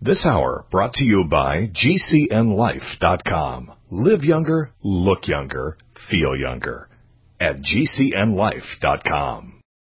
This hour brought to you by GCNLife.com. Live younger, look younger, feel younger. At GCNLife.com.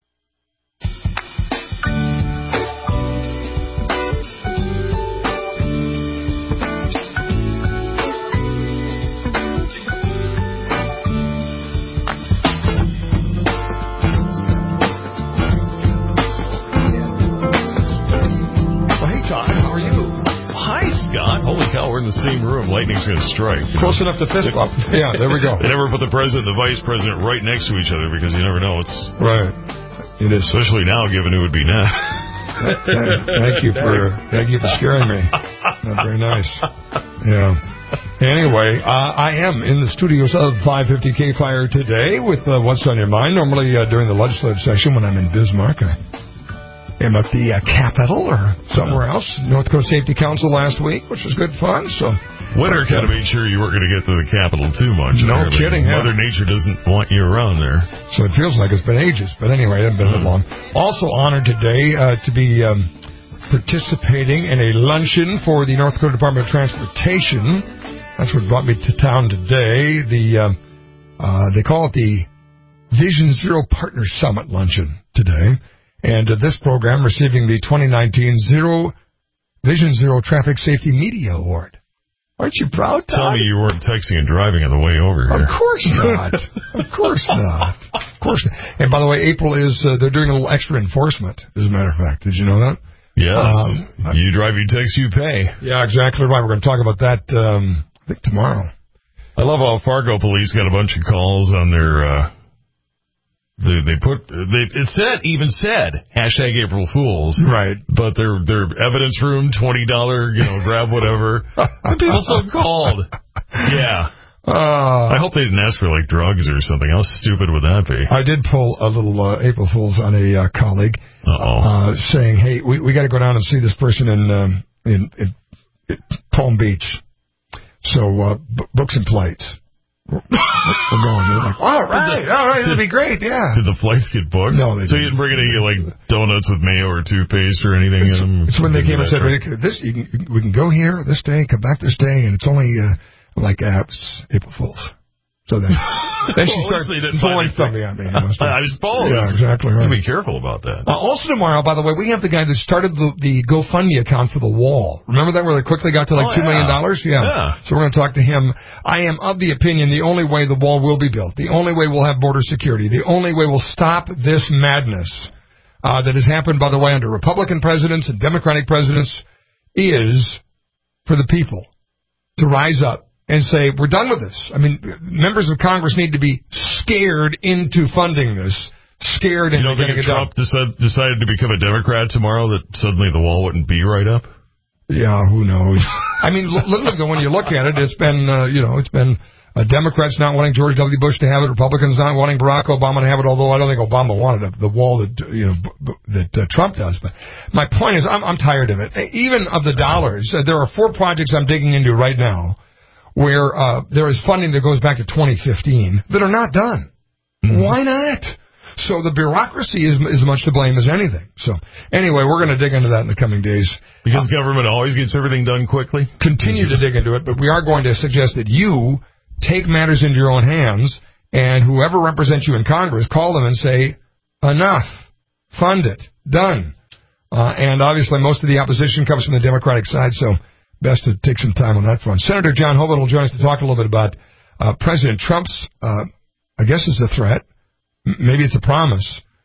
Holy cow, we're in the same room. Lightning's going to strike. Close enough to fist bump. Yeah, there we go. They never put the president and the vice president right next to each other because you never know. It's right. It is. Especially now, given who would be now. Thank you for scaring me. That's very nice. Yeah. Anyway, I am in the studios of 550 K-Fire today with What's on Your Mind. Normally during the legislative session when I'm in Bismarck, I'm at the Capitol or somewhere else. North Coast Safety Council last week, which was good fun. So winter kind of made sure you weren't going to get to the Capitol too much. No kidding. Mother Nature doesn't want you around there. So it feels like it's been ages. But anyway, it hasn't been that long. Also honored today to be participating in a luncheon for the North Dakota Department of Transportation. That's what brought me to town today. They call it the Vision Zero Partner Summit Luncheon today. And this program receiving the 2019 Vision Zero Traffic Safety Media Award. Aren't you proud, Todd? Tell me you weren't texting and driving on the way over here. Of course not. Of course not. Of course not. And by the way, April is, they're doing a little extra enforcement, as a matter of fact. Did you know that? Yes. You drive, you text, you pay. Yeah, exactly right. We're going to talk about that, I think, tomorrow. I love how Fargo police got a bunch of calls on their... It said hashtag April Fools. Right. But their evidence room, $20, grab whatever. And people still called. Yeah. I hope they didn't ask for like drugs or something. How stupid would that be? I did pull a little April Fools on a colleague, saying, "Hey, we got to go down and see this person in Palm Beach. So book some flights." We're going. They're like, all right, it'll be great, yeah. Did the flights get booked? No, they didn't. So you didn't bring any like donuts with mayo or toothpaste or anything in them? It's when they came and said, we can go here this day, come back this day, and it's only April Fools. So then she started pulling something at me. I suppose. Yeah, exactly right. Be careful about that. Also tomorrow, by the way, we have the guy that started the GoFundMe account for the wall. Remember that where they quickly got to like $2 million? Yeah. So we're going to talk to him. I am of the opinion the only way the wall will be built, the only way we'll have border security, the only way we'll stop this madness that has happened, by the way, under Republican presidents and Democratic presidents is for the people to rise up and say, we're done with this. I mean, members of Congress need to be scared into funding this. Scared into getting it done. You don't think if Trump decided to become a Democrat tomorrow that suddenly the wall wouldn't be right up? Yeah, who knows? I mean, literally, when you look at it, it's been, it's been Democrats not wanting George W. Bush to have it, Republicans not wanting Barack Obama to have it, although I don't think Obama wanted the wall that Trump does. But my point is, I'm tired of it. Even of the dollars, there are 4 projects I'm digging into right now where there is funding that goes back to 2015 that are not done. Mm-hmm. Why not? So the bureaucracy is as much to blame as anything. So anyway, we're going to dig into that in the coming days. Because government always gets everything done quickly? Continue to dig into it, but we are going to suggest that you take matters into your own hands, and whoever represents you in Congress, call them and say, enough, fund it, done. And obviously most of the opposition comes from the Democratic side, so best to take some time on that front. Senator John Hoeven will join us to talk a little bit about President Trump's, I guess it's a threat, maybe it's a promise,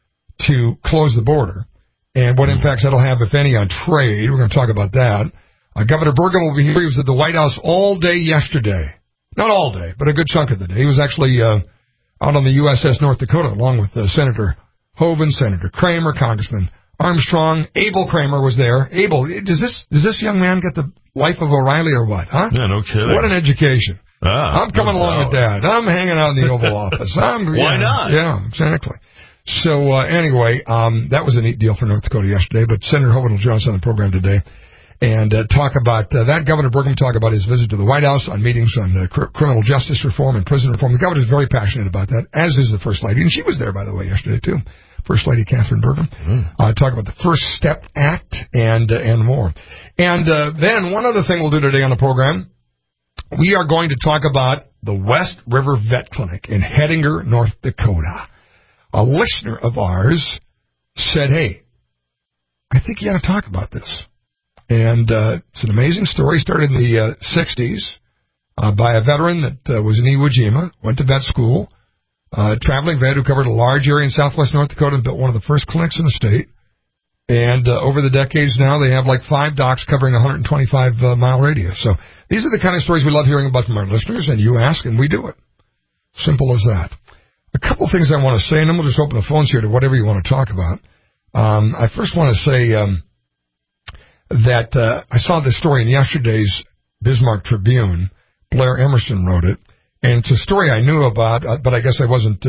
to close the border, and what impacts that'll have, if any, on trade. We're going to talk about that. Governor Burgum will be here. He was at the White House all day yesterday. Not all day, but a good chunk of the day. He was actually out on the USS North Dakota, along with Senator Hoeven, Senator Kramer, Congressman Armstrong. Abel Kramer was there. Abel, does this young man get the life of O'Reilly or what, huh? Yeah, no kidding. What an education. I'm coming along with Dad. I'm hanging out in the Oval Office. Why not? Yeah, exactly. So, anyway, that was a neat deal for North Dakota yesterday, but Senator Hoeven will join us on the program today. and talk about that. Governor Burgum talk about his visit to the White House on meetings on criminal justice reform and prison reform. The governor is very passionate about that, as is the First Lady. And she was there, by the way, yesterday, too. First Lady Catherine Burgum. Talk about the First Step Act and more. And then one other thing we'll do today on the program, we are going to talk about the West River Vet Clinic in Hettinger, North Dakota. A listener of ours said, hey, I think you ought to talk about this. And it's an amazing story. Started in the 60s by a veteran that was in Iwo Jima, went to vet school, traveling vet who covered a large area in southwest North Dakota and built one of the first clinics in the state. And over the decades now, they have like 5 docs covering a 125-mile radius. So these are the kind of stories we love hearing about from our listeners, and you ask, and we do it. Simple as that. A couple things I want to say, and then we'll just open the phones here to whatever you want to talk about. I first want to say that I saw this story in yesterday's Bismarck Tribune. Blair Emerson wrote it, and it's a story I knew about, but I guess I wasn't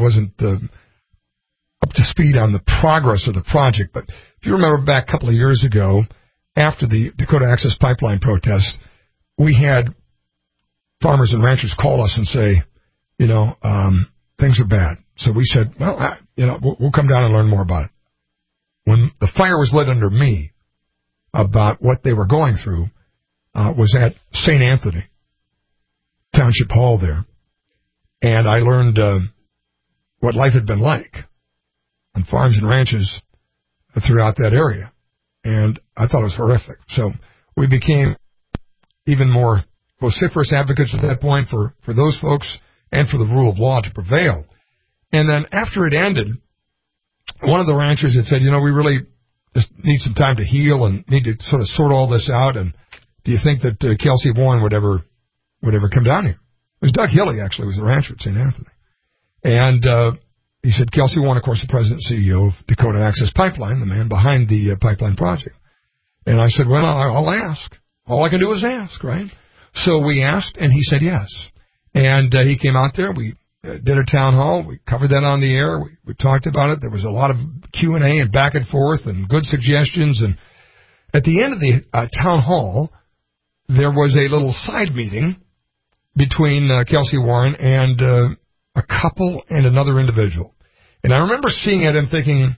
up to speed on the progress of the project. But if you remember back a couple of years ago, after the Dakota Access Pipeline protest, we had farmers and ranchers call us and say, things are bad. So we said, well, we'll come down and learn more about it. When the fire was lit under me about what they were going through, was at St. Anthony Township Hall there. And I learned what life had been like on farms and ranches throughout that area. And I thought it was horrific. So we became even more vociferous advocates at that point for those folks and for the rule of law to prevail. And then after it ended, one of the ranchers had said, we really just need some time to heal and need to sort of sort all this out. And do you think that Kelsey Warren would ever come down here? It was Doug Hilley, actually, was the rancher at St. Anthony. And he said, Kelsey Warren, of course, the president and CEO of Dakota Access Pipeline, the man behind the pipeline project. And I said, well, I'll ask. All I can do is ask, right? So we asked, and he said yes. And he came out there. We did a town hall. We covered that on the air. We talked about it. There was a lot of Q&A and back and forth and good suggestions. And at the end of the town hall, there was a little side meeting between Kelsey Warren and a couple and another individual. And I remember seeing it and thinking,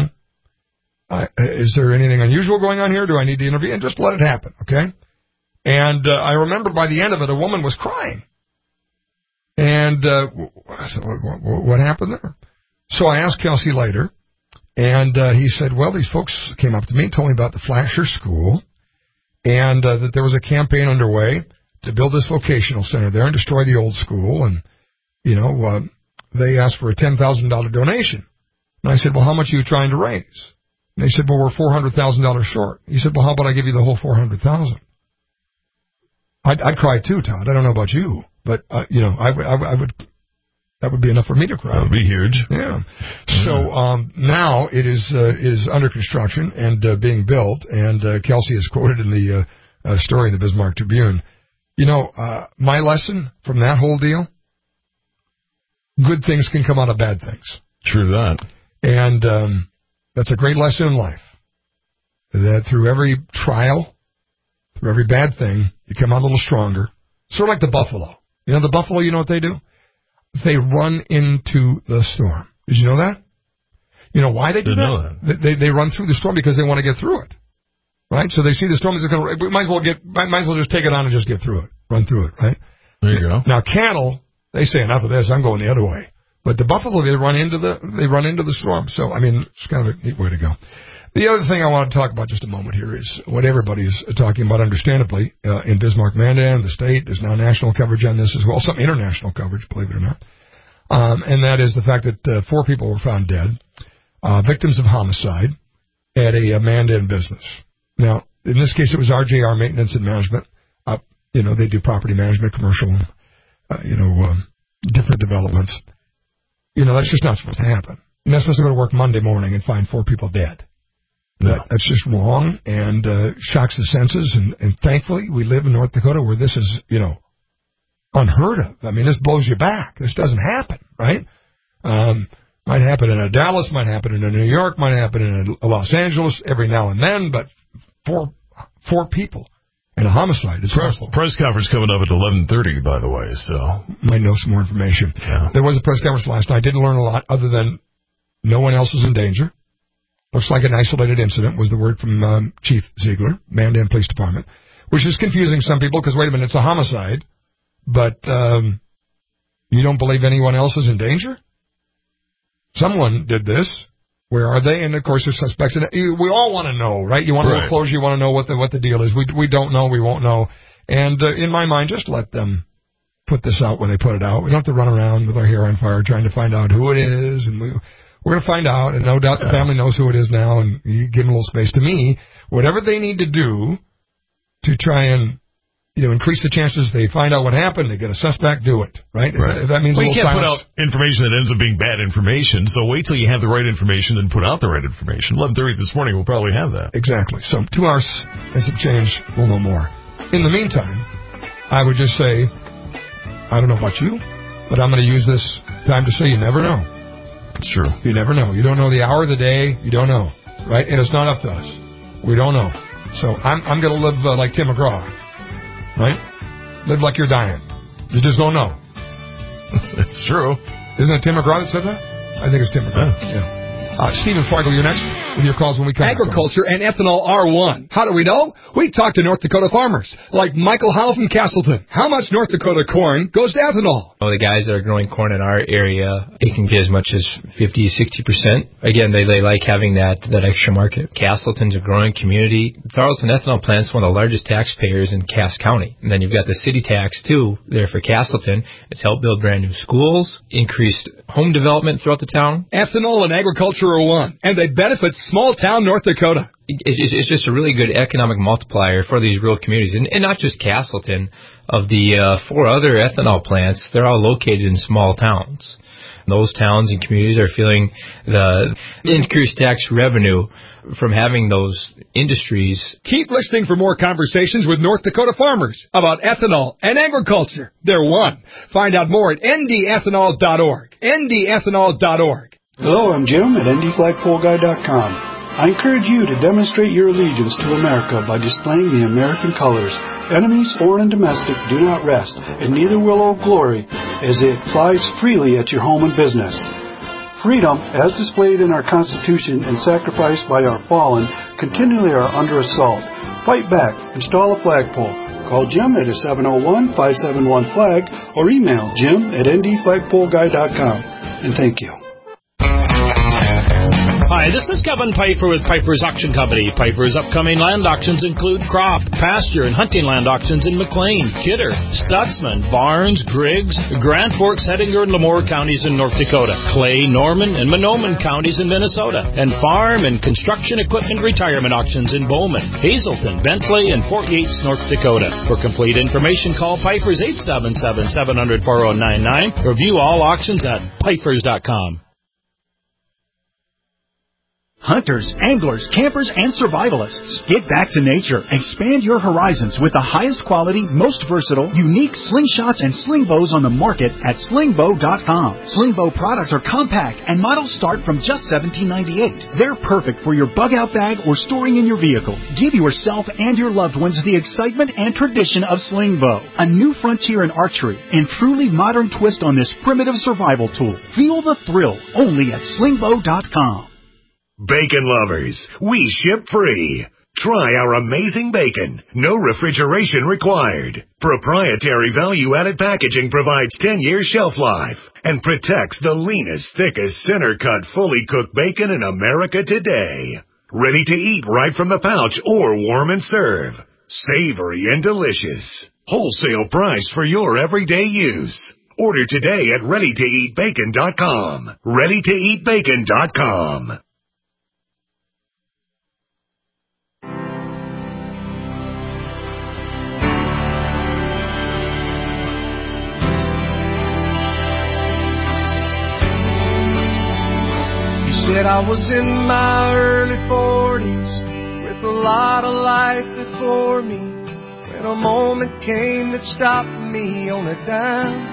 is there anything unusual going on here? Do I need to intervene? And just let it happen, okay? And I remember by the end of it, a woman was crying. And I said, what happened there? So I asked Kelsey later, and he said, well, these folks came up to me and told me about the Flasher School, and that there was a campaign underway to build this vocational center there and destroy the old school. And, they asked for a $10,000 donation. And I said, well, how much are you trying to raise? And they said, well, we're $400,000 short. He said, well, how about I give you the whole $400,000? I'd cry too, Todd. I don't know about you, but, I would, that would be enough for me to cry. That would be huge. Yeah. So, now it is under construction and, being built, and, Kelsey is quoted in the, story in the Bismarck Tribune. My lesson from that whole deal, good things can come out of bad things. True that. And that's a great lesson in life. That through every trial, through every bad thing, you come out a little stronger. Sort of like the buffalo. The buffalo, you know what they do? They run into the storm. Did you know that? You know why they do that? They run through the storm because they want to get through it. Right? So they see the storm, we might as well just take it on and just get through it. Run through it, right? There you go. Now cattle, they say enough of this, I'm going the other way. But the buffalo, they run into the storm. So, it's kind of a neat way to go. The other thing I want to talk about just a moment here is what everybody's talking about, understandably, in Bismarck, Mandan, the state. There's now national coverage on this as well, some international coverage, believe it or not. And that is the fact that 4 people were found dead, victims of homicide at a Mandan business. Now, in this case, it was RJR Maintenance and Management. They do property management, commercial, different developments. That's just not supposed to happen. You're not supposed to go to work Monday morning and find 4 people dead. No. That's just wrong and shocks the senses. And thankfully, we live in North Dakota where this is, unheard of. This blows you back. This doesn't happen, right? Might happen in a Dallas, might happen in a New York, might happen in a Los Angeles every now and then, but 4 people and a homicide. It's awful. Press conference coming up at 11:30, by the way, so. Might know some more information. Yeah. There was a press conference last night. Didn't learn a lot other than no one else is in danger. Looks like an isolated incident was the word from Chief Ziegler, Mandan Police Department, which is confusing some people because, wait a minute, it's a homicide, but you don't believe anyone else is in danger? Someone did this. Where are they? And, of course, there's suspects. And we all want to know, right? You want a little closure. You want to know what the deal is. We don't know. We won't know. And in my mind, just let them put this out when they put it out. We don't have to run around with our hair on fire trying to find out who it is. And we're going to find out. And no doubt the family knows who it is now. And you give them a little space. To me, whatever they need to do to try and increase the chances they find out what happened, they get a suspect, do it, right? If that means you can't silence. put out information that ends up being bad information, so wait till you have the right information and put out the right information. 11:30 this morning, we'll probably have that. Exactly. So 2 hours and some change, we'll know more. In the meantime, I would just say, I don't know about you, but I'm going to use this time to say you never know. It's true. You never know. You don't know the hour of the day. You don't know, right? And it's not up to us. We don't know. So I'm going to live like Tim McGraw. Right? Live like you're dying. You just don't know. It's true. Isn't it Tim McGraw that said that? I think it's Tim McGraw. Yeah. Stephen Feigl, you're next with your calls when we come back. Agriculture and ethanol are one. How do we know? We talk to North Dakota farmers, like Michael Howell from Castleton. How much North Dakota corn goes to ethanol? The guys that are growing corn in our area, it can be as much as 50-60%. Again, they like having that extra market. Castleton's a growing community. Tarleton Ethanol Plant is one of the largest taxpayers in Cass County. And then you've got the city tax, too, there for Castleton. It's helped build brand new schools, increased home development throughout the town. Ethanol and agriculture are one, and they benefit small-town North Dakota. It's just a really good economic multiplier for these rural communities, and not just Castleton. Of the 4 other ethanol plants, they're all located in small towns. Those towns and communities are feeling the increased tax revenue from having those industries. Keep listening for more conversations with North Dakota farmers about ethanol and agriculture. They're one. Find out more at ndethanol.org. ndethanol.org. Hello, I'm Jim at ndflagpoleguy.com. I encourage you to demonstrate your allegiance to America by displaying the American colors. Enemies, foreign and domestic, do not rest, and neither will Old Glory, as it flies freely at your home and business. Freedom, as displayed in our Constitution and sacrificed by our fallen, continually are under assault. Fight back. Install a flagpole. Call Jim at 701-571-FLAG or email jim@ndflagpoleguy.com. And thank you. Hi, this is Kevin Pfeiffer with Pfeiffer's Auction Company. Pfeiffer's upcoming land auctions include crop, pasture, and hunting land auctions in McLean, Kidder, Stutzman, Barnes, Griggs, Grand Forks, Hettinger, and Lemoore counties in North Dakota, Clay, Norman, and Mahnomen counties in Minnesota, and farm and construction equipment retirement auctions in Bowman, Hazelton, Bentley, and Fort Yates, North Dakota. For complete information, call Pfeiffer's 877-700-4099 or view all auctions at Pfeiffer's.com. Hunters, anglers, campers, and survivalists. Get back to nature. Expand your horizons with the highest quality, most versatile, unique slingshots and sling bows on the market at slingbow.com. Slingbow products are compact and models start from just $17.98. They're perfect for your bug-out bag or storing in your vehicle. Give yourself and your loved ones the excitement and tradition of Slingbow, a new frontier in archery and truly modern twist on this primitive survival tool. Feel the thrill only at slingbow.com. Bacon lovers, we ship free. Try our amazing bacon. No refrigeration required. Proprietary value-added packaging provides 10 years shelf life and protects the leanest, thickest, center-cut, fully cooked bacon in America today. Ready to eat right from the pouch or warm and serve. Savory and delicious. Wholesale price for your everyday use. Order today at ReadyToEatBacon.com. ReadyToEatBacon.com. Said I was in my early 40s with a lot of life before me when a moment came that stopped me on a dime.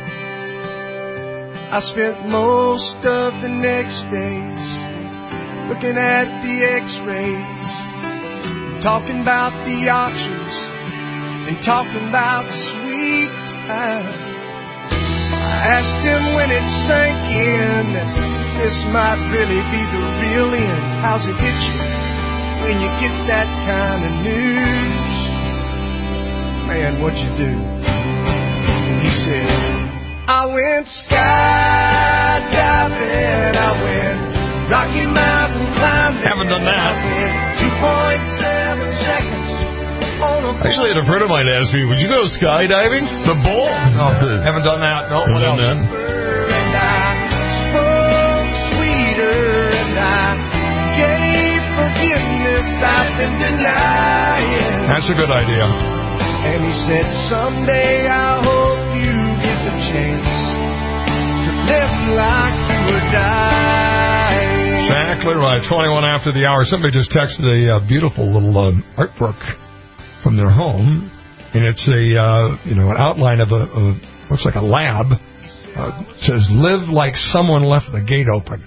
I spent most of the next days looking at the x-rays, talking about the auctions and talking about sweet time. I asked him when it sank in that this might really be the real end. How's it hit you when you get that kind of news? Man, what'd you do? And he said, I went skydiving, I went Rocky Mountain climbing. Haven't done that. 2.7 seconds on a Actually, had a friend of mine ask me, would you go skydiving? The bull? No, haven't done that. No, what else? and I spoke sweeter and I gave forgiveness I've been denying. That's a good idea. And he said, someday I hope you get the chance to live like you were dying. Exactly right. 21 after the hour. Somebody just texted a beautiful little artwork from their home, and it's a an outline of a looks like a lab. It says, "Live like someone left the gate open."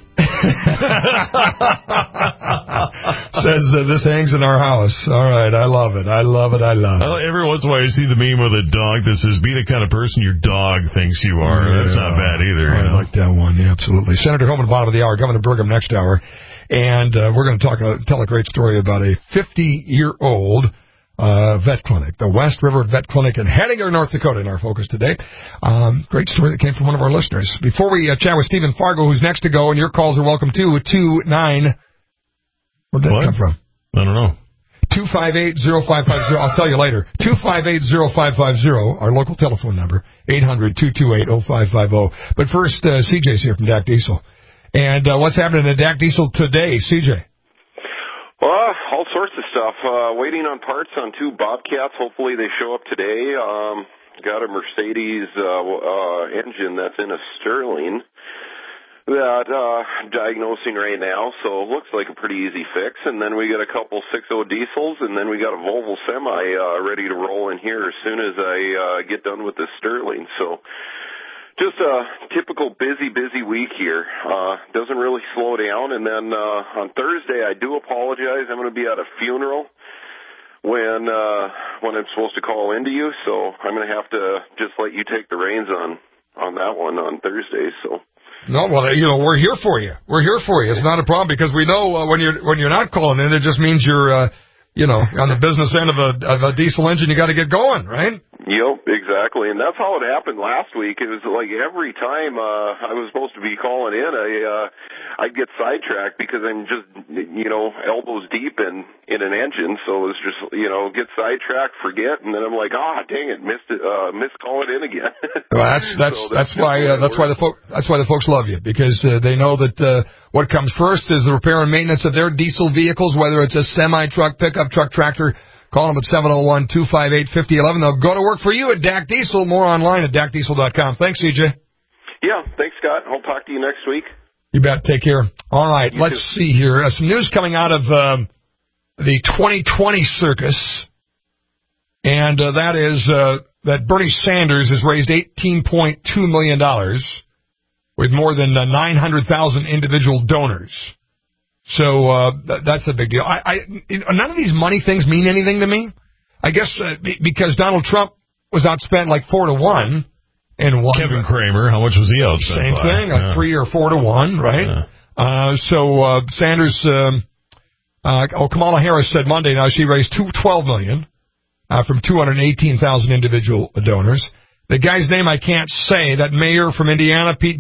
Says this hangs in our house. All right, I love it. I love it. I love it. Every once in a while, you see the meme with a dog that says, "Be the kind of person your dog thinks you are." Yeah. That's not bad either. I like that one. Yeah, absolutely. Senator Home at the bottom of the hour. Governor Brigham next hour, and we're going to tell a great story about a 50-year-old vet clinic, the West River Vet Clinic in Hettinger, North Dakota, in our focus today. Great story that came from one of our listeners. Before we chat with Stephen Fargo, who's next to go, and your calls are welcome too, 29. Where'd that come from? I don't know. 258-0550. I'll tell you later. 258-0550, our local telephone number, 800-228-0550. But first, CJ's here from DAC Diesel. And what's happening at DAC Diesel today, CJ? All sorts of stuff. Waiting on parts on 2 Bobcats. Hopefully they show up today. Got a Mercedes engine that's in a Sterling that diagnosing right now, so it looks like a pretty easy fix. And then we got a couple 6.0 diesels, and then we got a Volvo Semi ready to roll in here as soon as I get done with the Sterling. So just a typical busy week here. Doesn't really slow down. And then on Thursday, I do apologize. I'm going to be at a funeral when I'm supposed to call into you, so I'm going to have to just let you take the reins on that one on Thursday. So. No, well, we're here for you. We're here for you. It's not a problem because we know when you're not calling in, it just means you're on the business end of a diesel engine. You got to get going, right? Yep, exactly. And that's how it happened last week. It was like every time I was supposed to be calling in, I'd get sidetracked because I'm just, elbows deep in an engine. So it was just, get sidetracked, forget, and then I'm like, dang it, missed calling in again. Well, that's why the folks love you, because they know that what comes first is the repair and maintenance of their diesel vehicles, whether it's a semi-truck, pickup truck, tractor. Call them at 701-258-5011. They'll go to work for you at DAC Diesel. More online at DACDiesel.com. Thanks, CJ. Yeah, thanks, Scott. I'll talk to you next week. You bet. Take care. All right, let's see here. Some news coming out of the 2020 circus, and that is that Bernie Sanders has raised $18.2 million with more than 900,000 individual donors. So that's a big deal. None of these money things mean anything to me. I guess because Donald Trump was outspent like 4-1 and won. Kevin Kramer, how much was he outspent? Same thing, like 3 or 4-1, right? Yeah. So Sanders, Kamala Harris said Monday now she raised $12 million from 218,000 individual donors. The guy's name I can't say. That mayor from Indiana, Pete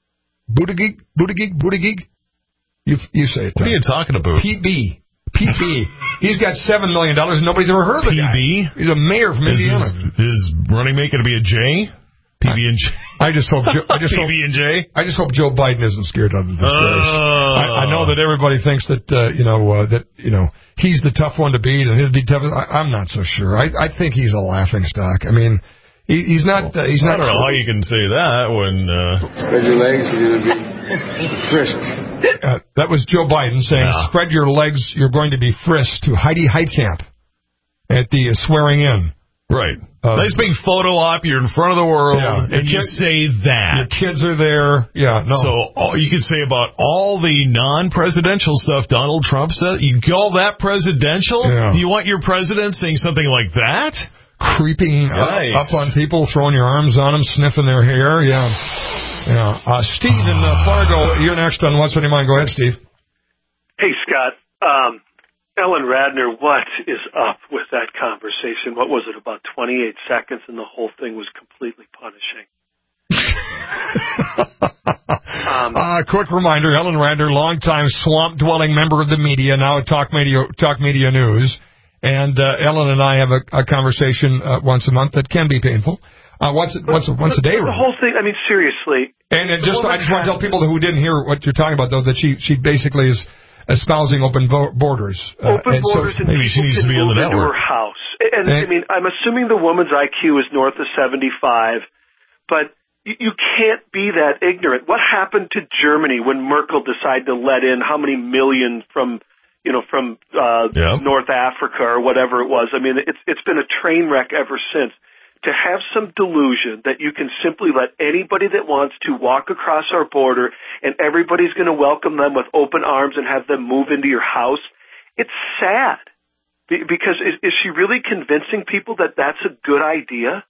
Buttigieg. You say it. What are you talking about? PB. He's got $7 million and nobody's ever heard of the guy. PB? He's a mayor from Indiana. Is running mate going to be a J? PB and J. I just hope PB and J. I just hope Joe Biden isn't scared of this race. I know that everybody thinks that he's the tough one to beat and he'll be tough. I'm not so sure. I think he's a laughing stock. I mean, he's not. I don't know how you can say that when. Spread your legs, you're going to be frisked. That was Joe Biden saying, "Spread your legs, you're going to be frisked," to Heidi Heitkamp at the swearing in Right. Nice big photo op. You're in front of the world, and you say that. Your kids are there. Yeah, no. So you can say about all the non-presidential stuff Donald Trump said. You call that presidential? Yeah. Do you want your president saying something like that? Creeping up on people, throwing your arms on them, sniffing their hair. Yeah. Steve in Fargo, you're next on What's on Your Mind. Go ahead, Steve. Hey, Scott. Ellen Radner, what is up with that conversation? What was it, about 28 seconds, and the whole thing was completely punishing? Quick reminder, Ellen Radner, longtime swamp-dwelling member of the media, now at Talk Media News. And Ellen and I have a conversation once a month that can be painful. Once a day, right? The whole thing, I mean, seriously. And I just want to tell people who didn't hear what you're talking about, though, that she basically is espousing open borders. Open borders, and maybe she needs to be in the network. Her house. And I mean, I'm assuming the woman's IQ is north of 75, but you can't be that ignorant. What happened to Germany when Merkel decided to let in how many million from North Africa or whatever it was? I mean, it's been a train wreck ever since. To have some delusion that you can simply let anybody that wants to walk across our border and everybody's going to welcome them with open arms and have them move into your house, it's sad. Because is she really convincing people that that's a good idea?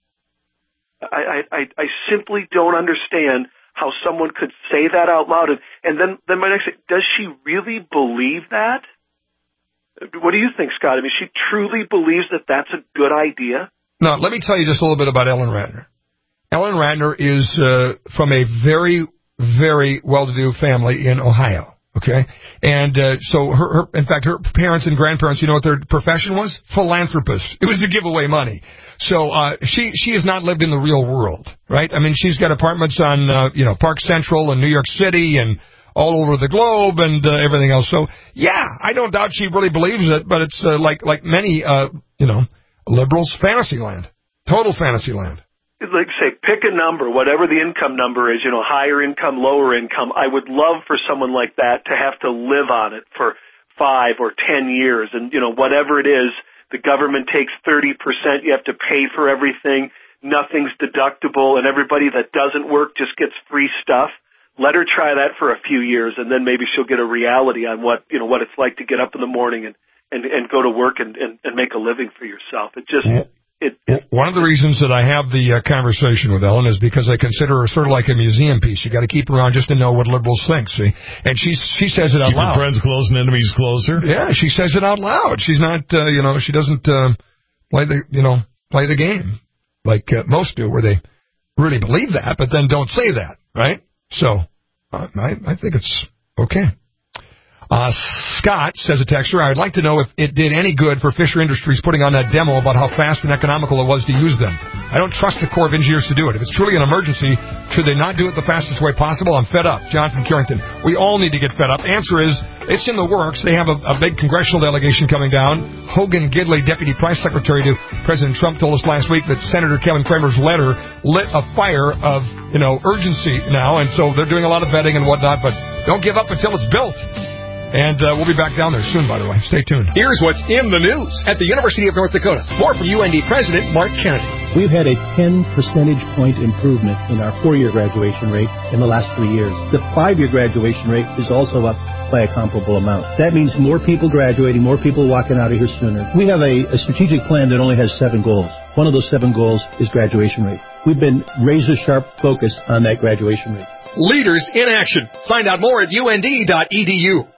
I simply don't understand how someone could say that out loud. And then my next thing, does she really believe that? What do you think, Scott? I mean, she truly believes that that's a good idea? Now, let me tell you just a little bit about Ellen Radner. Ellen Radner is from a very, very well-to-do family in Ohio, okay? And so, in fact, her parents and grandparents, you know what their profession was? Philanthropists. It was to give away money. So she has not lived in the real world, right? I mean, she's got apartments on, Park Central in New York City and all over the globe and everything else. So, yeah, I don't doubt she really believes it, but it's like many, liberals, fantasy land. Total fantasy land. Like, say, pick a number, whatever the income number is, higher income, lower income. I would love for someone like that to have to live on it for 5 or 10 years. And, whatever it is, the government takes 30%. You have to pay for everything. Nothing's deductible. And everybody that doesn't work just gets free stuff. Let her try that for a few years, and then maybe she'll get a reality on what it's like to get up in the morning and go to work and make a living for yourself. One of the reasons that I have the conversation with Ellen is because I consider her sort of like a museum piece. You got to keep her around just to know what liberals think, see? And she says it out loud. Keep your friends close and enemies closer? Yeah, she says it out loud. She's not, she doesn't play the game like most do, where they really believe that, but then don't say that, right? So, I think it's okay. Scott, says a texter, I would like to know if it did any good for Fisher Industries putting on that demo about how fast and economical it was to use them. I don't trust the Corps of Engineers to do it. If it's truly an emergency, should they not do it the fastest way possible? I'm fed up. John from Carrington. We all need to get fed up. Answer is, it's in the works. They have a big congressional delegation coming down. Hogan Gidley, Deputy Press Secretary to President Trump, told us last week that Senator Kevin Cramer's letter lit a fire of, urgency now, and so they're doing a lot of vetting and whatnot, but don't give up until it's built. And we'll be back down there soon, by the way. Stay tuned. Here's what's in the news at the University of North Dakota. More from UND President Mark Kennedy. We've had a 10 percentage point improvement in our 4-year graduation rate in the last 3 years. The 5-year graduation rate is also up by a comparable amount. That means more people graduating, more people walking out of here sooner. We have a strategic plan that only has 7 goals. One of those 7 goals is graduation rate. We've been razor-sharp focused on that graduation rate. Leaders in action. Find out more at UND.edu.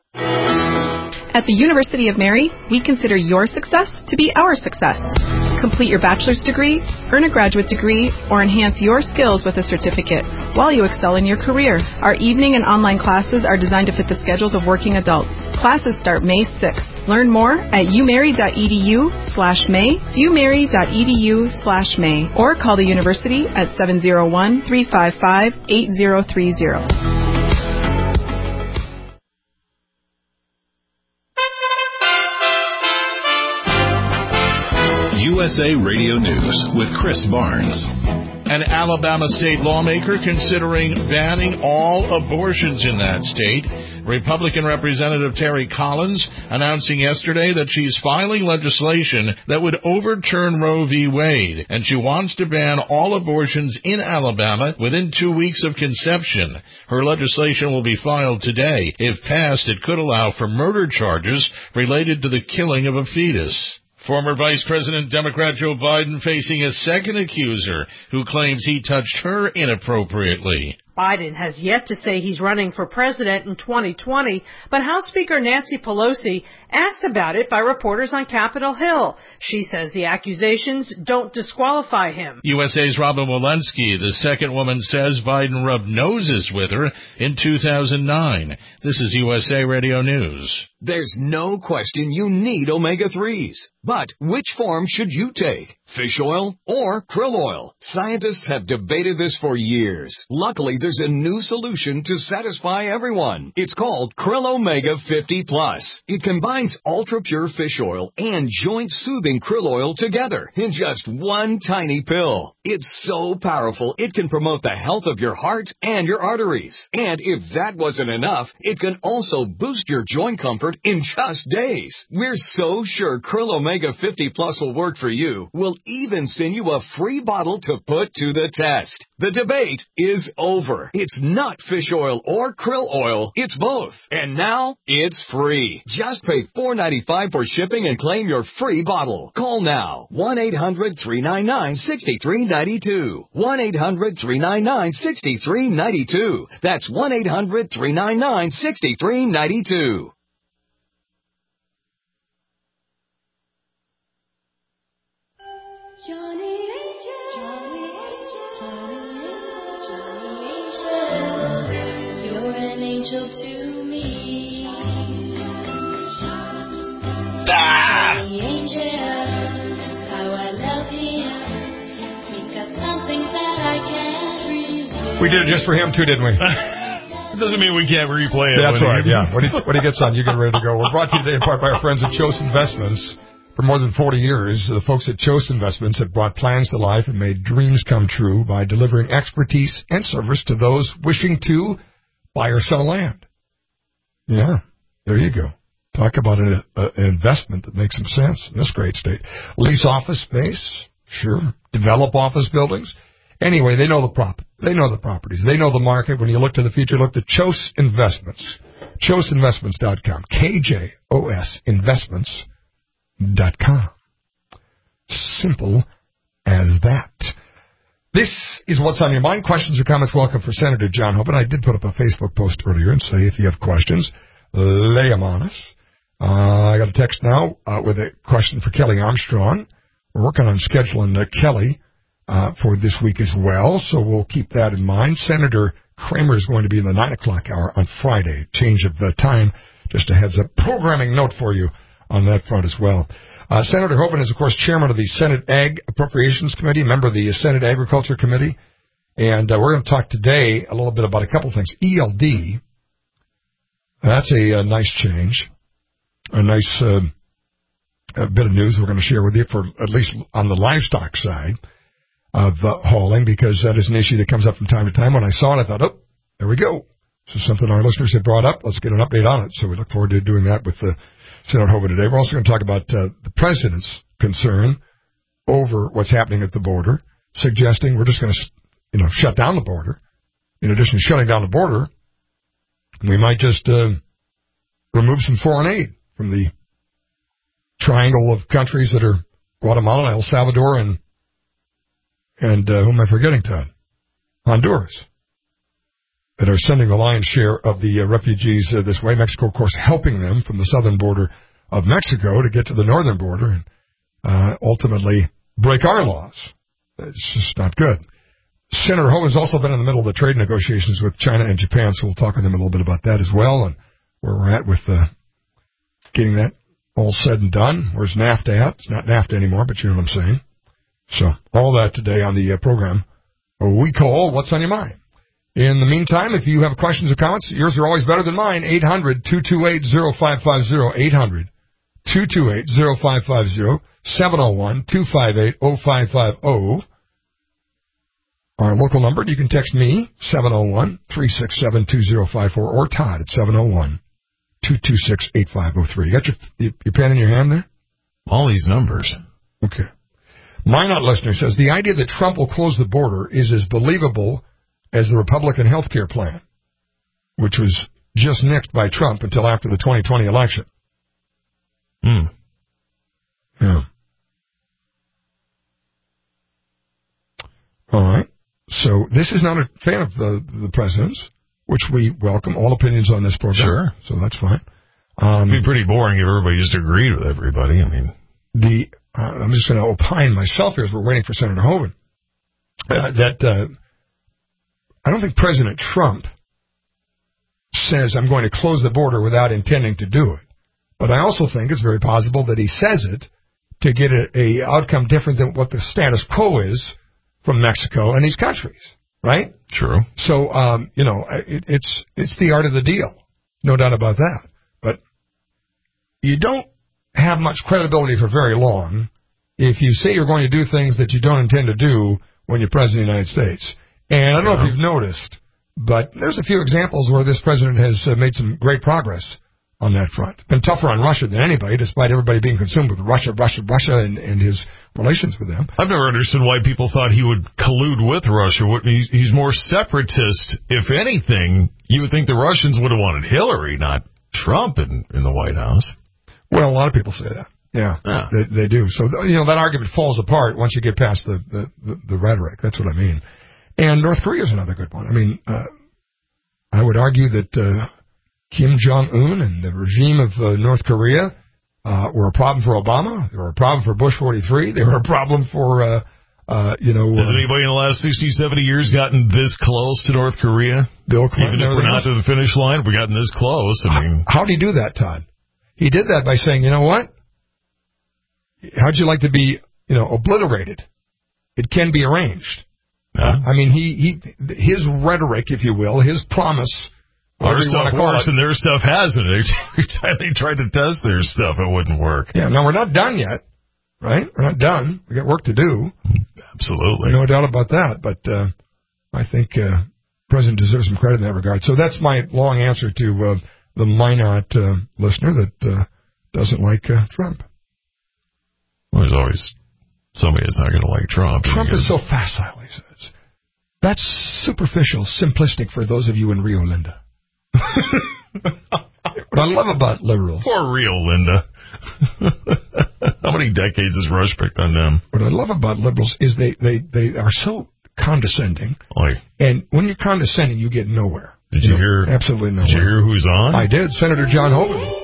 At the University of Mary, we consider your success to be our success. Complete your bachelor's degree, earn a graduate degree, or enhance your skills with a certificate while you excel in your career. Our evening and online classes are designed to fit the schedules of working adults. Classes start May 6th. Learn more at umary.edu/May, umary.edu/May, or call the university at 701-355-8030. USA Radio News with Chris Barnes. An Alabama state lawmaker considering banning all abortions in that state. Republican Representative Terry Collins announcing yesterday that she's filing legislation that would overturn Roe v. Wade, and she wants to ban all abortions in Alabama within 2 weeks of conception. Her legislation will be filed today. If passed, it could allow for murder charges related to the killing of a fetus. Former Vice President Democrat Joe Biden facing a second accuser who claims he touched her inappropriately. Biden has yet to say he's running for president in 2020, but House Speaker Nancy Pelosi asked about it by reporters on Capitol Hill. She says the accusations don't disqualify him. USA's Robin Walensky, the second woman, says Biden rubbed noses with her in 2009. This is USA Radio News. There's no question you need omega-3s. But which form should you take? Fish oil or krill oil? Scientists have debated this for years. Luckily, there's a new solution to satisfy everyone. It's called Krill Omega 50 Plus. It combines ultra-pure fish oil and joint-soothing krill oil together in just one tiny pill. It's so powerful, it can promote the health of your heart and your arteries. And if that wasn't enough, it can also boost your joint comfort in just days. We're so sure Krill Omega 50 Plus will work for you. We'll even send you a free bottle to put to the test. The debate is over. It's not fish oil or krill oil. It's both. And now it's free. Just pay $4.95 for shipping and claim your free bottle. Call now. 1-800-399-6392. 1-800-399-6392. That's 1-800-399-6392. To me. Johnny Angel, how I love him. He's got something that I can't resist. We did it just for him too, didn't we? Doesn't mean we can't replay it. That's right, yeah. When he gets on, you get ready to go. We're brought to you today in part by our friends at Chose Investments. For more than 40 years, the folks at Chose Investments have brought plans to life and made dreams come true by delivering expertise and service to those wishing to buy or sell land. Yeah, there you go. Talk about an investment that makes some sense in this great state. Lease office space, sure. Develop office buildings. Anyway, they know the properties. They know the market. When you look to the future, look to Chose Investments. ChoseInvestments.com. KJOS Investments.com. Simple as that. This is What's on Your Mind. Questions or comments, welcome for Senator John Hoeven. I did put up a Facebook post earlier and say if you have questions, lay them on us. I got a text now with a question for Kelly Armstrong. We're working on scheduling Kelly for this week as well, so we'll keep that in mind. Senator Kramer is going to be in the 9 o'clock hour on Friday. Change of time. Just a heads up programming note for you on that front as well. Senator Hoeven is, of course, chairman of the Senate Ag Appropriations Committee, member of the Senate Agriculture Committee. And we're going to talk today a little bit about a couple of things. ELD, that's a nice change, a nice bit of news we're going to share with you, for at least on the livestock side of hauling, because that is an issue that comes up from time to time. When I saw it, I thought, oh, there we go. This is something our listeners have brought up. Let's get an update on it. So we look forward to doing that with Senator Hoeven today. We're also going to talk about the president's concern over what's happening at the border, suggesting we're just going to, shut down the border. In addition to shutting down the border, we might just remove some foreign aid from the triangle of countries that are Guatemala, El Salvador, and who am I forgetting, Todd? Honduras, that are sending the lion's share of the refugees this way. Mexico, of course, helping them from the southern border of Mexico to get to the northern border and ultimately break our laws. It's just not good. Senator Ho has also been in the middle of the trade negotiations with China and Japan, so we'll talk with him a little bit about that as well and where we're at with getting that all said and done. Where's NAFTA at? It's not NAFTA anymore, but you know what I'm saying. So all that today on the program we call What's on Your Mind. In the meantime, if you have questions or comments, yours are always better than mine. 800-228-0550. 800-228-0550. 701-258-0550. Our local number, you can text me, 701-367-2054, or Todd at 701-226-8503. You got your pen in your hand there? All these numbers. Okay. Minot listener says, the idea that Trump will close the border is as believable as the Republican health care plan, which was just nixed by Trump until after the 2020 election. Yeah. All right. So this is not a fan of the president's, which we welcome. All opinions on this program. Sure. So that's fine. It'd be pretty boring if everybody just agreed with everybody. I mean, I'm just going to opine myself here as we're waiting for Senator Hoeven. I don't think President Trump says I'm going to close the border without intending to do it. But I also think it's very possible that he says it to get a outcome different than what the status quo is from Mexico and these countries, right? True. So, it's the art of the deal. No doubt about that. But you don't have much credibility for very long if you say you're going to do things that you don't intend to do when you're president of the United States. And I don't know if you've noticed, but there's a few examples where this president has made some great progress on that front. Been tougher on Russia than anybody, despite everybody being consumed with Russia, and his relations with them. I've never understood why people thought he would collude with Russia. He's more separatist. If anything, you would think the Russians would have wanted Hillary, not Trump in the White House. Well, a lot of people say that. Yeah. They do. So, that argument falls apart once you get past the rhetoric. That's what I mean. And North Korea is another good one. I mean, I would argue that Kim Jong-un and the regime of North Korea were a problem for Obama. They were a problem for Bush 43. They were a problem for, Has anybody in the last 60, 70 years gotten this close to North Korea? Bill Clinton. Even if we're not to the finish line, we've gotten this close. I mean, how did he do that, Todd? He did that by saying, you know what? How'd you like to be, obliterated? It can be arranged. I mean, his rhetoric, if you will, his promise. Our stuff works and their stuff hasn't. Every time they tried to test their stuff, it wouldn't work. Yeah, no, we're not done yet, right? We're not done. We got work to do. Absolutely. No doubt about that. But I think the president deserves some credit in that regard. So that's my long answer to the Minot listener that doesn't like Trump. Well, there's always somebody that's not going to like Trump. Trump is so facile, he says. That's superficial, simplistic for those of you in Rio Linda. What I love about liberals. Poor Rio Linda. How many decades has Rush picked on them? What I love about liberals is they are so condescending. And when you're condescending, you get nowhere. Did you hear? Absolutely nowhere. Did you hear who's on? I did. Senator John Hoeven.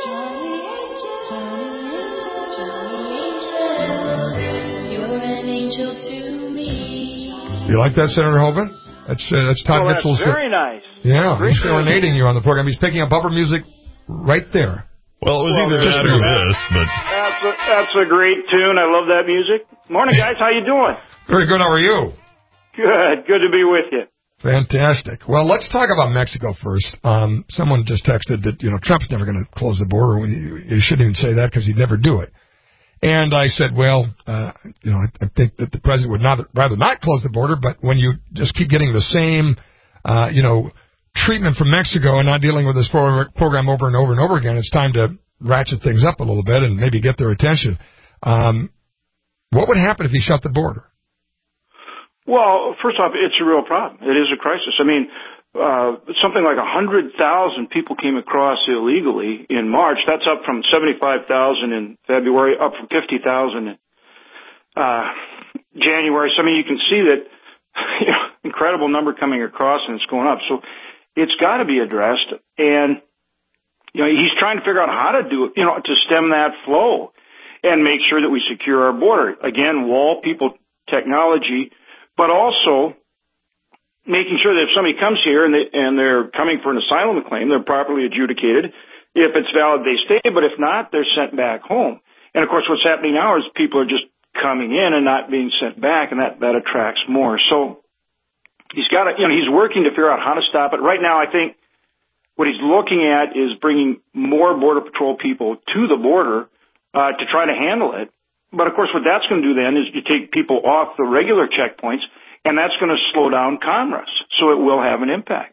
You like that, Senator Hoeven? That's Todd Mitchell's. Very nice. Yeah, he's serenading you on the program. He's picking up bumper music right there. Well, it was either that or this, but that's a great tune. I love that music. Morning, guys. How you doing? Very good. How are you? Good. Good to be with you. Fantastic. Well, let's talk about Mexico first. Someone just texted that Trump's never going to close the border. You shouldn't even say that because he'd never do it. And I said, well, I think that the president would rather not close the border, but when you just keep getting the same, treatment from Mexico and not dealing with this program over and over and over again, it's time to ratchet things up a little bit and maybe get their attention. What would happen if he shut the border? Well, first off, it's a real problem. It is a crisis. I mean, something like 100,000 people came across illegally in March. That's up from 75,000 in February, up from 50,000 in January. So, I mean, you can see that incredible number coming across, and it's going up. So it's got to be addressed. And, he's trying to figure out how to do it, to stem that flow and make sure that we secure our border. Again, wall, people, technology, but also making sure that if somebody comes here and they're coming for an asylum claim, they're properly adjudicated. If it's valid, they stay, but if not, they're sent back home. And of course, what's happening now is people are just coming in and not being sent back, and that attracts more. So he's got to, he's working to figure out how to stop it. Right now, I think what he's looking at is bringing more Border Patrol people to the border to try to handle it. But of course, what that's going to do then is you take people off the regular checkpoints, and that's going to slow down commerce. So it will have an impact.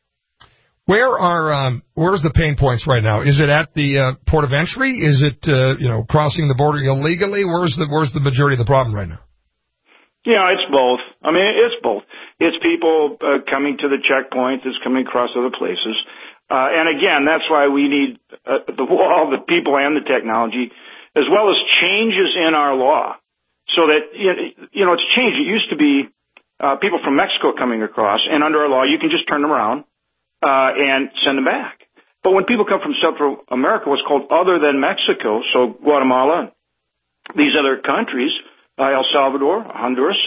Where's the pain points right now? Is it at the port of entry? Is it crossing the border illegally? Where's the majority of the problem right now? Yeah, it's both. I mean, it's both. It's people coming to the checkpoint. It's coming across other places. And again, that's why we need the wall, the people, and the technology, as well as changes in our law, so that it's changed. It used to be people from Mexico coming across, and under our law, you can just turn them around and send them back. But when people come from Central America, what's called other than Mexico, so Guatemala, these other countries, El Salvador, Honduras,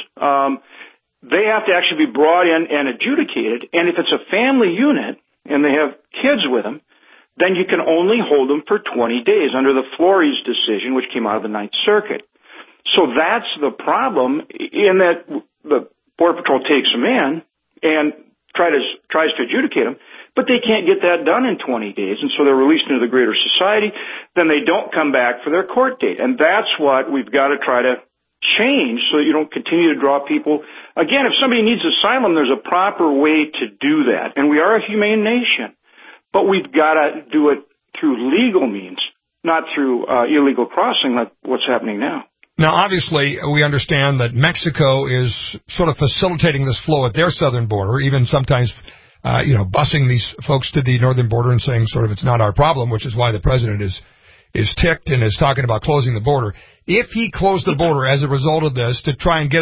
they have to actually be brought in and adjudicated. And if it's a family unit and they have kids with them, then you can only hold them for 20 days under the Flores decision, which came out of the Ninth Circuit. So that's the problem, in that the Border Patrol takes them in and tries to adjudicate them, but they can't get that done in 20 days, and so they're released into the greater society. Then they don't come back for their court date, and that's what we've got to try to change, so that you don't continue to draw people. Again, if somebody needs asylum, there's a proper way to do that, and we are a humane nation, but we've got to do it through legal means, not through illegal crossing like what's happening now. Now, obviously, we understand that Mexico is sort of facilitating this flow at their southern border, even sometimes, busing these folks to the northern border and saying sort of it's not our problem, which is why the president is ticked and is talking about closing the border. If he closed the border as a result of this to try and get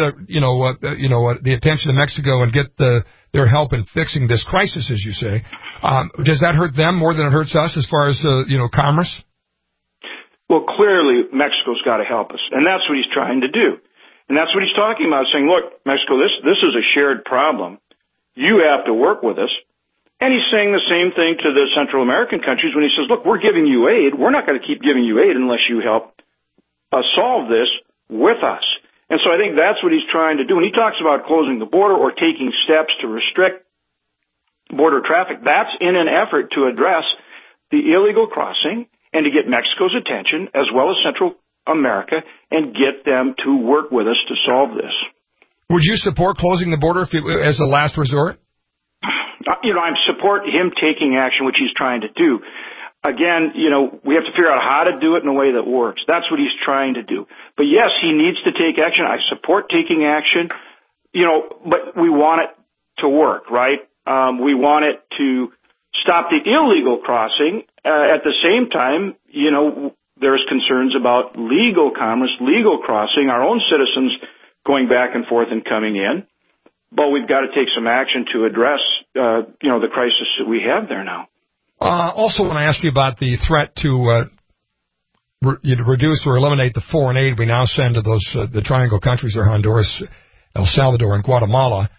the attention of Mexico and get their help in fixing this crisis, as you say, does that hurt them more than it hurts us as far as commerce? Well, clearly, Mexico's got to help us, and that's what he's trying to do. And that's what he's talking about, saying, look, Mexico, this is a shared problem. You have to work with us. And he's saying the same thing to the Central American countries when he says, look, we're giving you aid. We're not going to keep giving you aid unless you help solve this with us. And so I think that's what he's trying to do. When he talks about closing the border or taking steps to restrict border traffic, that's in an effort to address the illegal crossing and to get Mexico's attention, as well as Central America, and get them to work with us to solve this. Would you support closing the border as a last resort? I support him taking action, which he's trying to do. Again, we have to figure out how to do it in a way that works. That's what he's trying to do. But yes, he needs to take action. I support taking action, but we want it to work, right? We want it to stop the illegal crossing. At the same time, there's concerns about legal commerce, legal crossing, our own citizens going back and forth and coming in. But we've got to take some action to address, the crisis that we have there now. Also, when I asked you about the threat to reduce or eliminate the foreign aid we now send to the Triangle countries, or Honduras, El Salvador, and Guatemala,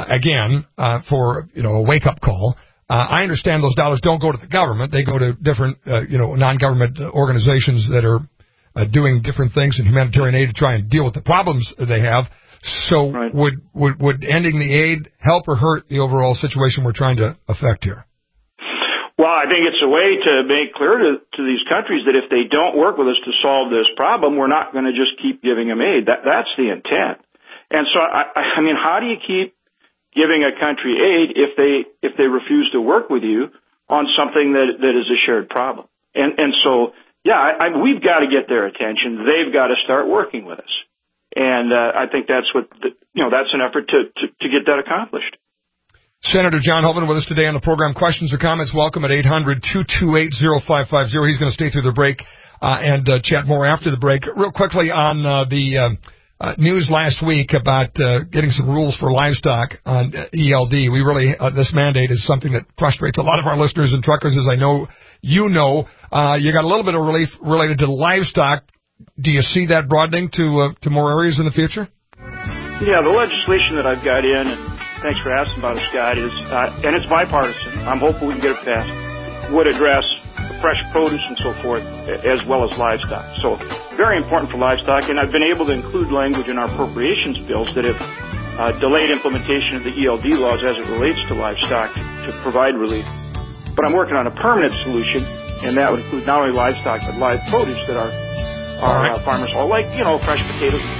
for a wake-up call. I understand those dollars don't go to the government; they go to different, non-government organizations that are doing different things in humanitarian aid to try and deal with the problems they have. So, right. Would ending the aid help or hurt the overall situation we're trying to affect here? Well, I think it's a way to make clear to these countries that if they don't work with us to solve this problem, we're not going to just keep giving them aid. That's the intent. And so, I mean, how do you keep giving a country aid if they refuse to work with you on something that is a shared problem? And so, we've got to get their attention. They've got to start working with us. And I think that's that's an effort to get that accomplished. Senator John Hoeven with us today on the program. Questions or comments, welcome at 800-228-0550. He's going to stay through the break and chat more after the break. Real quickly on the news last week about getting some rules for livestock on ELD. We really, this mandate is something that frustrates a lot of our listeners and truckers, as I know you know. You got a little bit of relief related to livestock. Do you see that broadening to more areas in the future? Yeah, the legislation that I've got in, and thanks for asking about it, Scott, is, and it's bipartisan, I'm hopeful we can get it passed, would address fresh produce and so forth, as well as livestock. So very important for livestock, and I've been able to include language in our appropriations bills that have delayed implementation of the ELD laws as it relates to livestock to provide relief. But I'm working on a permanent solution, and that would include not only livestock, but live produce that our farmers all like, fresh potatoes.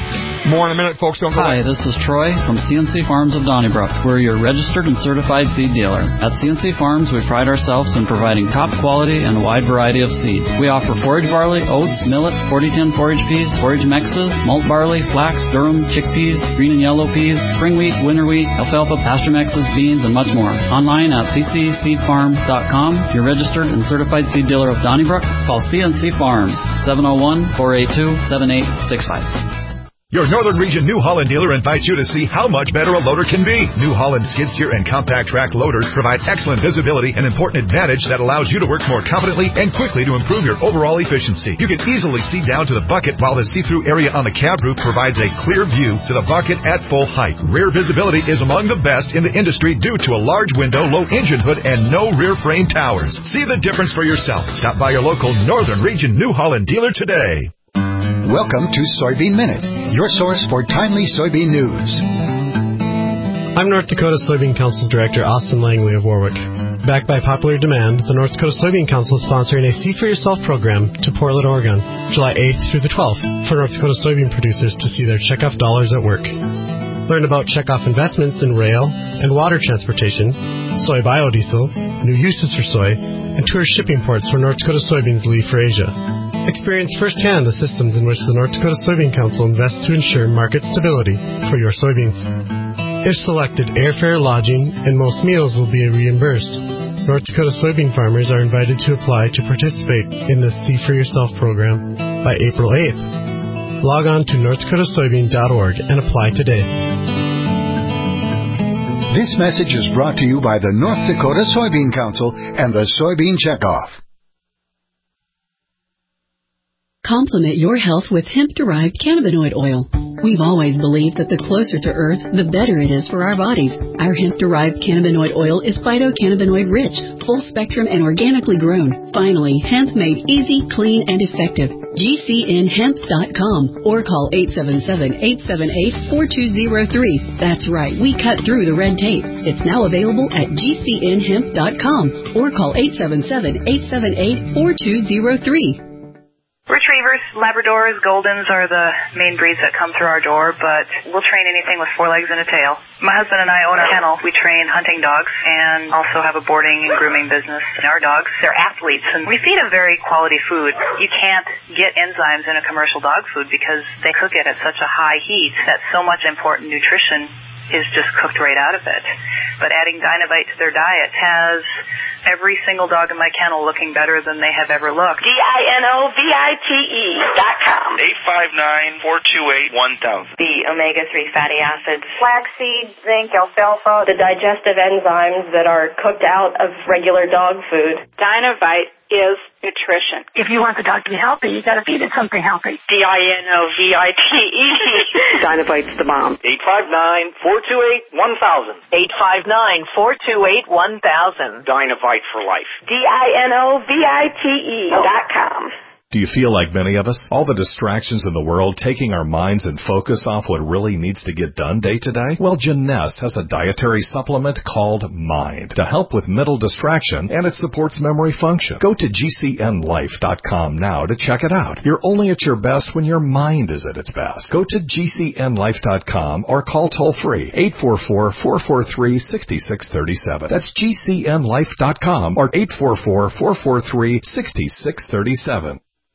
More in a minute, folks. Don't go Hi, this is Troy from CNC Farms of Donnybrook. We're your registered and certified seed dealer. At CNC Farms, we pride ourselves in providing top quality and a wide variety of seed. We offer forage barley, oats, millet, 4010 forage peas, forage mexes, malt barley, flax, durum, chickpeas, green and yellow peas, spring wheat, winter wheat, alfalfa, pasture mexes, beans, and much more. Online at ccseedfarm.com. Your registered and certified seed dealer of Donnybrook. Call CNC Farms, 701-482-7865. Your Northern Region New Holland dealer invites you to see how much better a loader can be. New Holland skid steer and compact track loaders provide excellent visibility, an important advantage that allows you to work more confidently and quickly to improve your overall efficiency. You can easily see down to the bucket, while the see-through area on the cab roof provides a clear view to the bucket at full height. Rear visibility is among the best in the industry due to a large window, low engine hood, and no rear frame towers. See the difference for yourself. Stop by your local Northern Region New Holland dealer today. Welcome to Soybean Minute, your source for timely soybean news. I'm North Dakota Soybean Council Director Austin Langley of Warwick. Backed by popular demand, the North Dakota Soybean Council is sponsoring a See for Yourself program to Portland, Oregon, July 8th through the 12th, for North Dakota soybean producers to see their checkoff dollars at work. Learn about checkoff investments in rail and water transportation, soy biodiesel, new uses for soy, and tour shipping ports where North Dakota soybeans leave for Asia. Experience firsthand the systems in which the North Dakota Soybean Council invests to ensure market stability for your soybeans. If selected, airfare, lodging, and most meals will be reimbursed. North Dakota soybean farmers are invited to apply to participate in the See for Yourself program by April 8th. Log on to northdakotasoybean.org and apply today. This message is brought to you by the North Dakota Soybean Council and the Soybean Checkoff. Complement your health with hemp-derived cannabinoid oil. We've always believed that the closer to Earth, the better it is for our bodies. Our hemp-derived cannabinoid oil is phytocannabinoid-rich, full-spectrum, and organically grown. Finally, hemp made easy, clean, and effective. GCNhemp.com or call 877-878-4203. That's right, we cut through the red tape. It's now available at GCNhemp.com or call 877-878-4203. Retrievers, Labradors, Goldens are the main breeds that come through our door, but we'll train anything with 4 legs and a tail. My husband and I own a kennel. We train hunting dogs and also have a boarding and grooming business. And our dogs, they're athletes, and we feed them very quality food. You can't get enzymes in a commercial dog food because they cook it at such a high heat that so much important nutrition is just cooked right out of it. But adding Dynovite to their diet has every single dog in my kennel looking better than they have ever looked. DINOVITE.com. 859-428-1000. The omega-3 fatty acids, flaxseed, zinc, alfalfa, the digestive enzymes that are cooked out of regular dog food. Dynovite is nutrition. If you want the dog to be healthy, you got to feed it something healthy. DINOVITE. Dynovite's the bomb. 859-428-1000. 859-428-1000. Dynovite for life. DINOVITE.com. Do you feel like many of us? All the distractions in the world taking our minds and focus off what really needs to get done day to day? Well, Jeunesse has a dietary supplement called Mind to help with mental distraction, and it supports memory function. Go to GCNlife.com now to check it out. You're only at your best when your mind is at its best. Go to GCNlife.com or call toll-free 844-443-6637. That's GCNlife.com or 844-443-6637.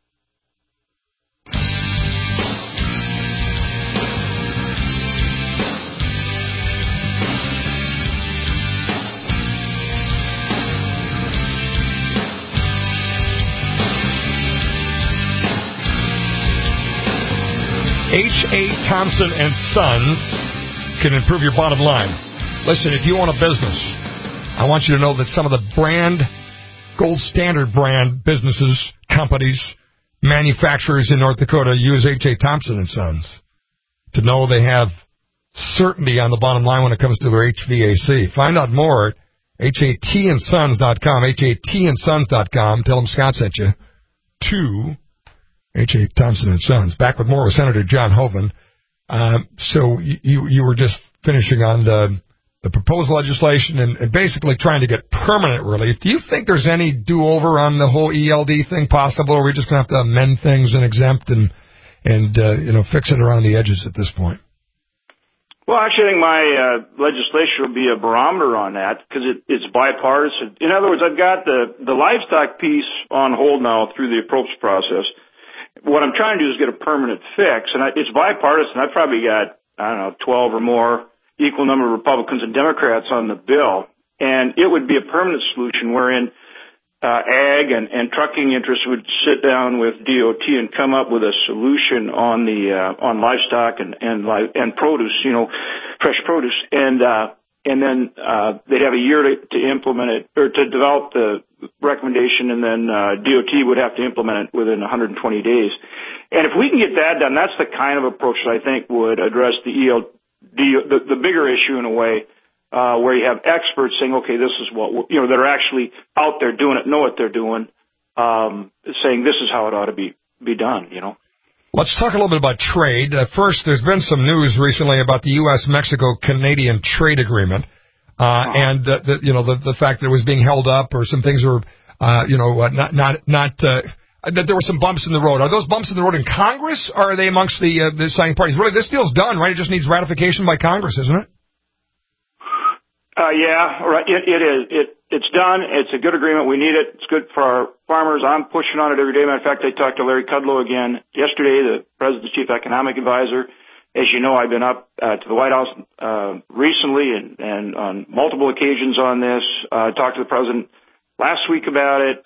H.A. Thompson and Sons can improve your bottom line. Listen, if you own a business, I want you to know that some of the gold standard brand businesses, companies, manufacturers in North Dakota use H.A. Thompson and Sons to know they have certainty on the bottom line when it comes to their HVAC. Find out more at HATandsons.com, HATandsons.com. Tell them Scott sent you to H.A. Thompson and Sons. Back with more with Senator John Hoeven. So you were just finishing on the proposed legislation and basically trying to get permanent relief. Do you think there's any do-over on the whole ELD thing possible, or are we just going to have to amend things and exempt and and fix it around the edges at this point. Well, actually, I think my legislation will be a barometer on that because it's bipartisan. In other words, I've got the livestock piece on hold now through the approach process. What I'm trying to do is get a permanent fix, and it's bipartisan. I've probably got, 12 or more, equal number of Republicans and Democrats on the bill, and it would be a permanent solution wherein ag and trucking interests would sit down with DOT and come up with a solution on on livestock and produce, fresh produce, and then they'd have a year to implement it or to develop the recommendation, and then DOT would have to implement it within 120 days. And if we can get that done, that's the kind of approach that I think would address the bigger issue in a way. Where you have experts saying, okay, this is what, that are actually out there doing it, know what they're doing, saying this is how it ought to be done, Let's talk a little bit about trade. First, there's been some news recently about the U.S.-Mexico-Canadian trade agreement, and the fact that it was being held up, or some things were, that there were some bumps in the road. Are those bumps in the road in Congress, or are they amongst the signing parties? Really, this deal's done, right? It just needs ratification by Congress, isn't it? Yeah, right. It is. It's done. It's a good agreement. We need it. It's good for our farmers. I'm pushing on it every day. Matter of fact, I talked to Larry Kudlow again yesterday, the President's Chief Economic Advisor. As you know, I've been up to the White House recently and on multiple occasions on this. Talked to the President last week about it.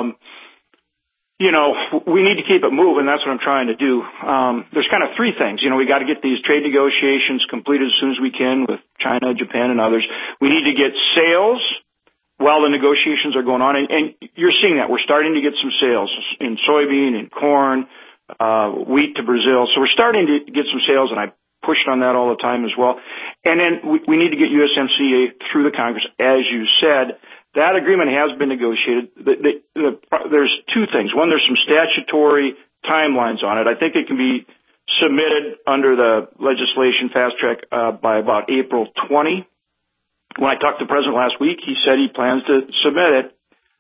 We need to keep it moving. That's what I'm trying to do. There's kind of three things. We got to get these trade negotiations completed as soon as we can with China, Japan, and others. We need to get sales while the negotiations are going on. And you're seeing that. We're starting to get some sales in soybean and corn, wheat to Brazil. So we're starting to get some sales, and I pushed on that all the time as well. And then we need to get USMCA through the Congress, as you said. That agreement has been negotiated. There's two things. One, there's some statutory timelines on it. I think it can be submitted under the legislation fast track by about April 20. When I talked to the President last week, he said he plans to submit it.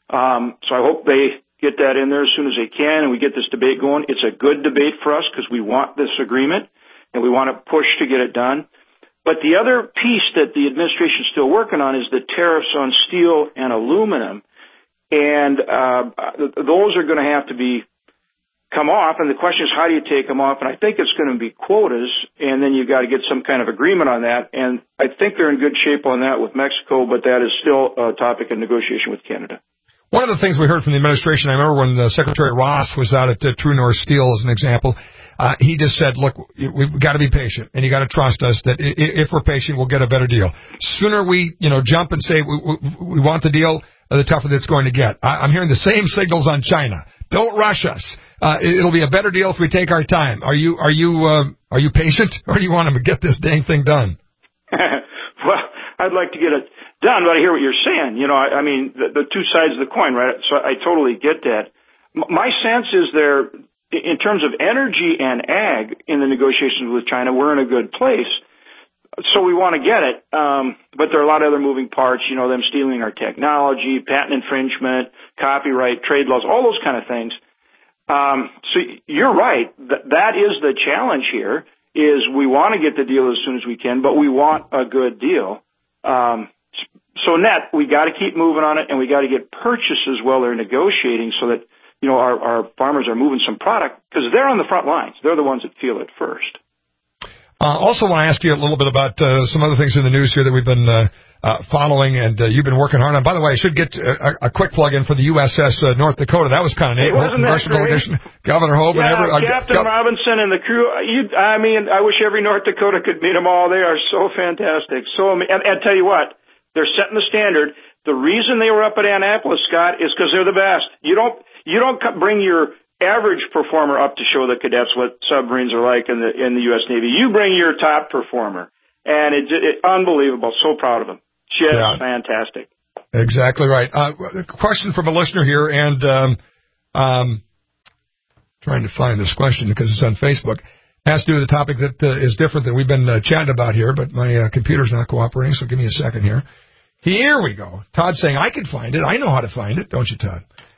So I hope they get that in there as soon as they can, and we get this debate going. It's a good debate for us because we want this agreement, and we want to push to get it done. But the other piece that the administration is still working on is the tariffs on steel and aluminum, and those are going to have to come off. And the question is, how do you take them off? And I think it's going to be quotas, and then you've got to get some kind of agreement on that. And I think they're in good shape on that with Mexico, but that is still a topic of negotiation with Canada. One of the things we heard from the administration, I remember when Secretary Ross was out at True North Steel, as an example. He just said, look, we've got to be patient, and you got to trust us that if we're patient, we'll get a better deal. Sooner we, jump and say we want the deal, the tougher it's going to get. I'm hearing the same signals on China. Don't rush us. It'll be a better deal if we take our time. Are you patient, or do you want to get this dang thing done? Well, I'd like to get it done, but I hear what you're saying. I mean, the two sides of the coin, right? So I totally get that. My sense is in terms of energy and ag in the negotiations with China, we're in a good place. So we want to get it. But there are a lot of other moving parts, them stealing our technology, patent infringement, copyright, trade laws, all those kind of things. So you're right. That is the challenge here, is we want to get the deal as soon as we can, but we want a good deal. So net, we got to keep moving on it, and we got to get purchases while they're negotiating so that our farmers are moving some product, because they're on the front lines. They're the ones that feel it first. Also want to ask you a little bit about some other things in the news here that we've been following, and you've been working hard on. By the way, I should get a quick plug-in for the USS North Dakota. That was kind of neat. Wasn't that great? Governor Hope and Captain Robinson and the crew. I wish every North Dakota could meet them all. They are so fantastic. And tell you what, they're setting the standard. The reason they were up at Annapolis, Scott, is because they're the best. You don't bring your average performer up to show the cadets what submarines are like in the U.S. Navy. You bring your top performer, and it's unbelievable. So proud of them. Just fantastic. Exactly right. A question from a listener here, and trying to find this question because it's on Facebook. Has to do with a topic that is different than we've been chatting about here, but my computer's not cooperating, so give me a second here. Here we go. Todd's saying, I can find it. I know how to find it. Don't you, Todd?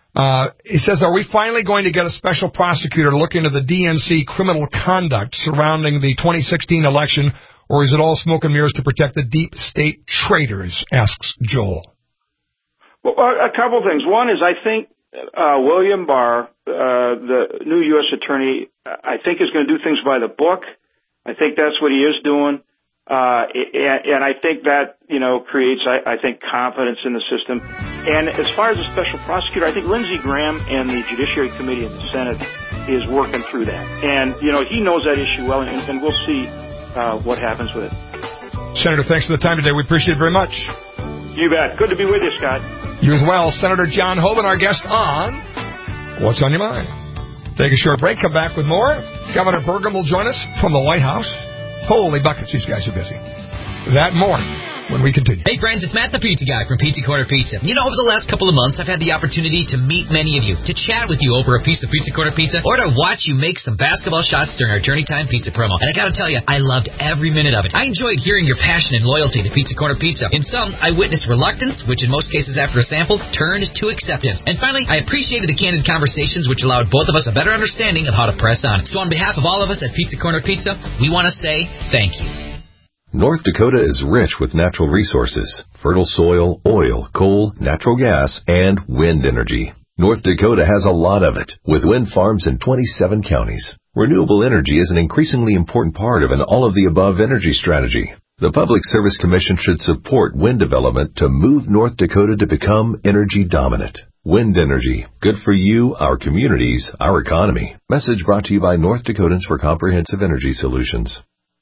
He says, are we finally going to get a special prosecutor to look into the DNC criminal conduct surrounding the 2016 election, or is it all smoke and mirrors to protect the deep state traitors, asks Joel. Well, a couple of things. One is I think William Barr, the new U.S. attorney, I think is going to do things by the book. I think that's what he is doing. And I think that, creates, I think, confidence in the system. And as far as a special prosecutor, I think Lindsey Graham and the Judiciary Committee in the Senate is working through that. And, he knows that issue well, and we'll see what happens with it. Senator, thanks for the time today. We appreciate it very much. You bet. Good to be with you, Scott. You as well. Senator John Hoeven, our guest on What's on Your Mind. Take a short break. Come back with more. Governor Burgum will join us from the White House. Holy buckets, these guys are busy. That more when we continue. Hey friends, it's Matt the Pizza Guy from Pizza Corner Pizza. Over the last couple of months, I've had the opportunity to meet many of you, to chat with you over a piece of Pizza Corner Pizza, or to watch you make some basketball shots during our Journey Time Pizza promo. And I gotta tell you, I loved every minute of it. I enjoyed hearing your passion and loyalty to Pizza Corner Pizza. In some, I witnessed reluctance, which in most cases after a sample, turned to acceptance. And finally, I appreciated the candid conversations which allowed both of us a better understanding of how to press on. So on behalf of all of us at Pizza Corner Pizza, we want to say thank you. North Dakota is rich with natural resources, fertile soil, oil, coal, natural gas, and wind energy. North Dakota has a lot of it, with wind farms in 27 counties. Renewable energy is an increasingly important part of an all-of-the-above energy strategy. The Public Service Commission should support wind development to move North Dakota to become energy dominant. Wind energy. Good for you, our communities, our economy. Message brought to you by North Dakotans for Comprehensive Energy Solutions.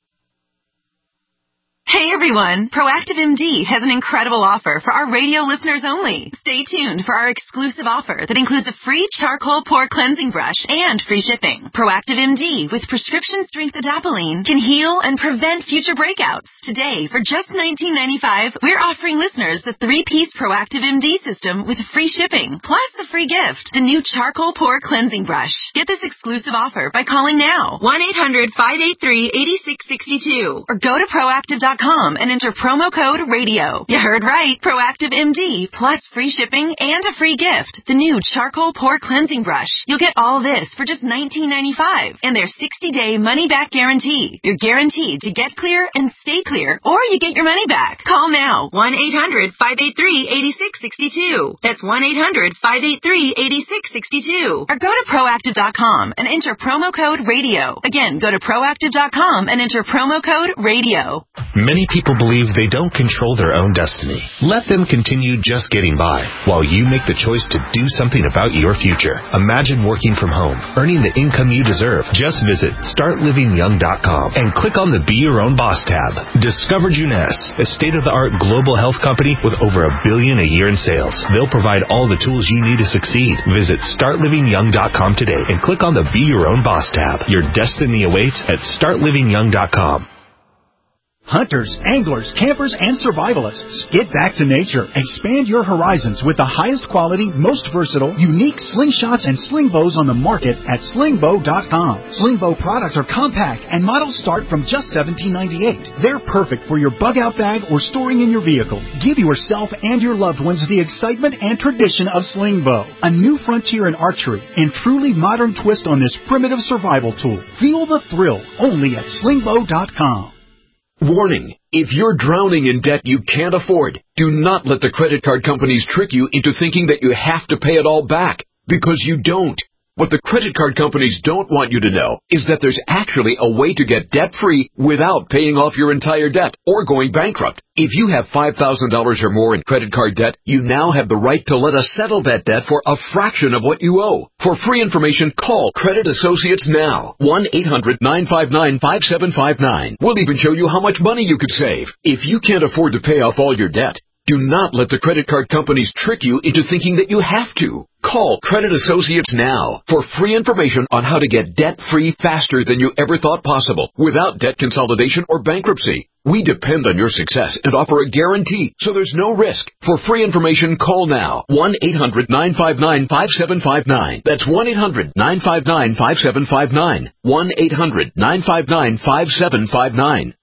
Hey everyone, Proactive MD has an incredible offer for our radio listeners only. Stay tuned for our exclusive offer that includes a free charcoal pore cleansing brush and free shipping. Proactive MD with prescription strength adapalene can heal and prevent future breakouts. Today, for just $19.95, we're offering listeners the 3-piece Proactive MD system with free shipping, plus a free gift, the new charcoal pore cleansing brush. Get this exclusive offer by calling now, 1-800-583-8662, or go to proactive.com and enter promo code RADIO. You heard right. Proactive MD plus free shipping and a free gift. The new charcoal pore cleansing brush. You'll get all this for just $19.95 and their 60-day money-back guarantee. You're guaranteed to get clear and stay clear, or you get your money back. Call now. 1-800-583-8662. That's 1-800-583-8662. Or go to proactive.com and enter promo code RADIO. Again, go to proactive.com and enter promo code RADIO. Many people believe they don't control their own destiny. Let them continue just getting by while you make the choice to do something about your future. Imagine working from home, earning the income you deserve. Just visit startlivingyoung.com and click on the Be Your Own Boss tab. Discover Juness, a state-of-the-art global health company with over $1 billion a year in sales. They'll provide all the tools you need to succeed. Visit startlivingyoung.com today and click on the Be Your Own Boss tab. Your destiny awaits at startlivingyoung.com. Hunters, anglers, campers, and survivalists. Get back to nature. Expand your horizons with the highest quality, most versatile, unique slingshots and sling bows on the market at slingbow.com. Slingbow products are compact and models start from just $17.98. They're perfect for your bug-out bag or storing in your vehicle. Give yourself and your loved ones the excitement and tradition of Slingbow, a new frontier in archery and truly modern twist on this primitive survival tool. Feel the thrill only at slingbow.com. Warning, if you're drowning in debt you can't afford, do not let the credit card companies trick you into thinking that you have to pay it all back, because you don't. What the credit card companies don't want you to know is that there's actually a way to get debt-free without paying off your entire debt or going bankrupt. If you have $5,000 or more in credit card debt, you now have the right to let us settle that debt for a fraction of what you owe. For free information, call Credit Associates now. 1-800-959-5759. We'll even show you how much money you could save. If you can't afford to pay off all your debt, do not let the credit card companies trick you into thinking that you have to. Call Credit Associates now for free information on how to get debt-free faster than you ever thought possible without debt consolidation or bankruptcy. We depend on your success and offer a guarantee, so there's no risk. For free information, call now. 1-800-959-5759. That's 1-800-959-5759. 1-800-959-5759.